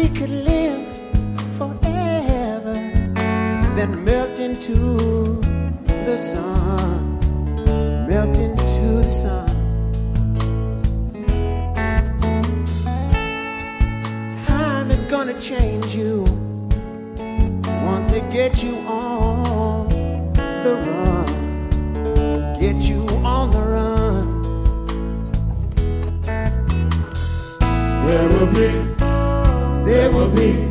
we could live forever, then melt into the sun, melt into the sun. Time is gonna change you once it gets you on the run, get you on the run. There will be